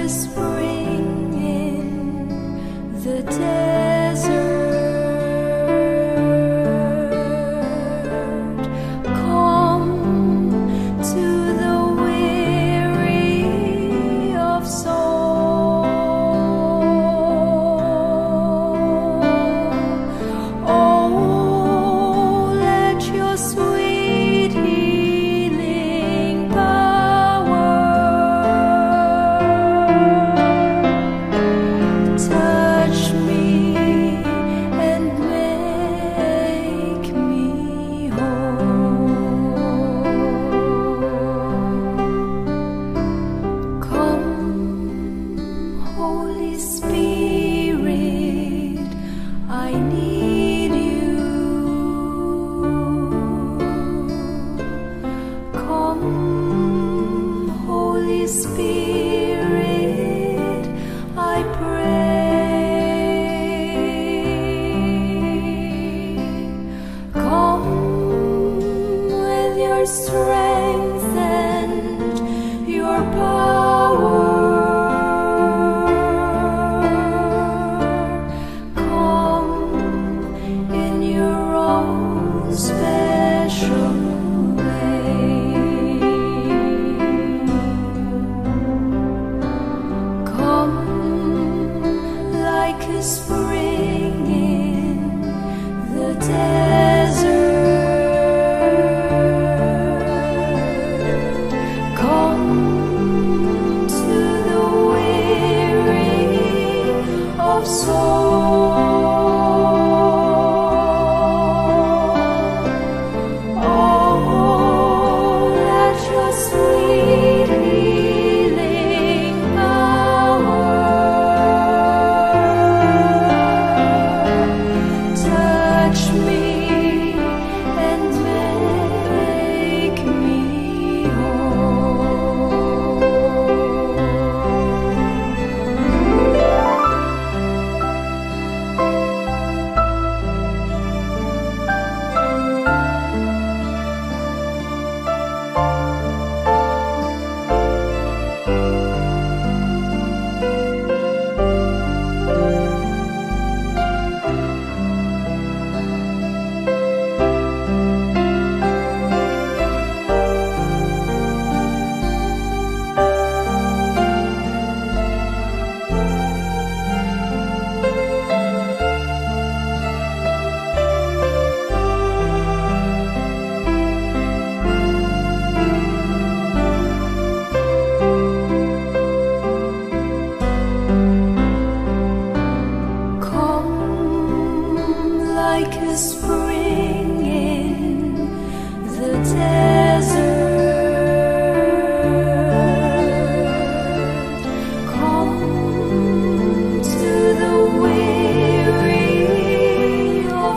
a spring in the desert. Come to the weary of soul. Oh, let your sweet healing power touch me and make me whole. Come, Holy Spirit, I need you. Come, Holy Spirit, I pray. Come with your strength and your power. Come in your own special way. Come like a spring in the desert. Come to the weary of soul. Oh, let your sweet healing power touch me and make me whole. Come like a spring in the desert. Come to the weary of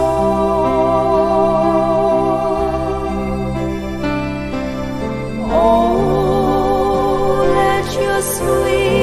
soul. Oh, let your sweet